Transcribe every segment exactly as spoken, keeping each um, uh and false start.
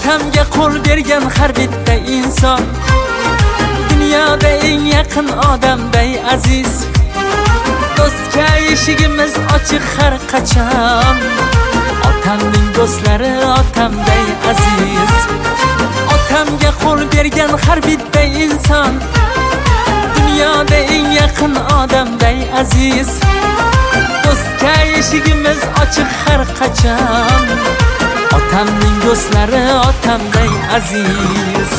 otamga qo'l bergan har bitta inson dunyoda eng yaqin odamday aziz. Do'stga eshigimiz ochiq har qachon, otamning do'stlari otamday aziz. Otamga qo'l bergan har bitta inson dunyoda eng yaqin odamday aziz. Do'stga eshigimiz ochiq har qachon, otamning do'stlari otamday aziz.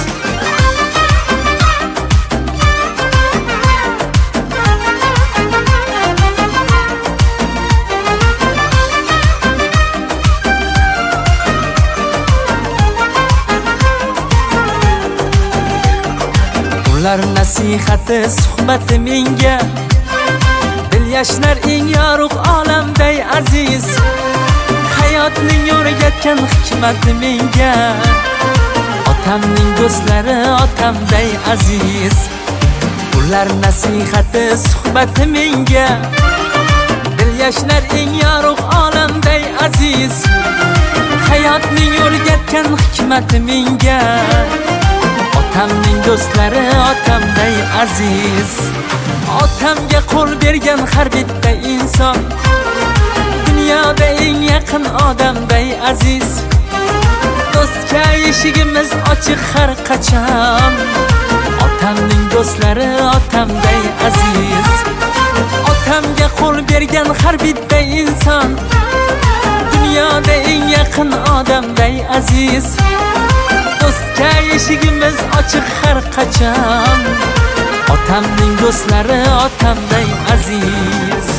Ular nasihati suhbati menga dil yashnar eng yorug' olamday aziz. Hayotning o'rgatgan hikmati menga otamning do'stlari otamday aziz. Ular nasihati suhbati menga dil yashnar eng yorug' olamday aziz. Hayotning o'rgatgan hikmati menga otamning do'stlari otamday aziz. Otamga qo'l bergan har bitta inson dunyoda eng yaqin odamday aziz. Do'stga eshigimiz ochiq har qachon, otamning do'stlari otamday aziz. Otamga qo'l bergan har bitta inson dunyoda eng yaqin odamday aziz. Do'stga eshigimiz ochiq har qachon, otamning do'stlari otamday aziz.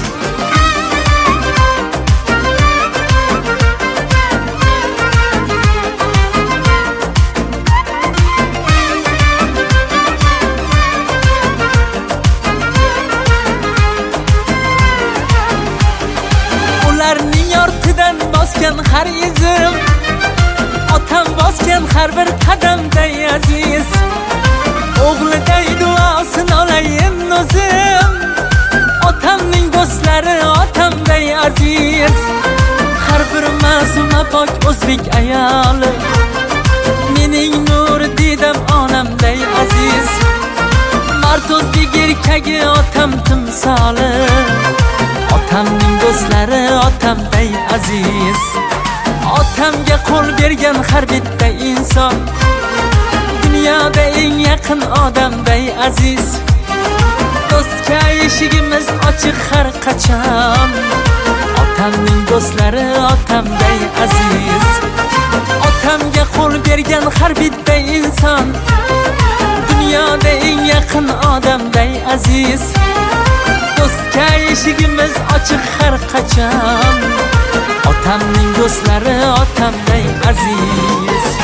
Ularning ortidan bosgan har izim, otam bosgan har bir qadamday aziz. O'g'liday duosini olayin o'zim, otamning do'stlari otamday aziz. Har bir ma'suma pok o'zbek ayoli mening nur didam onamday aziz. Mard o'zbek erkagi otam timsoli, otamning do'stlari otamday aziz. Otamga qo'l bergan har bitta inson dunyoda eng yaqin odamday aziz. Do'stga eshigimiz ochiq har qachon, otamning do'stlari otamday aziz. Otamga qo'l bergan har bitta inson dunyoda eng yaqin odamday aziz. Do'stga eshigimiz ochiq har qachon, otamning do'stlari otamday aziz.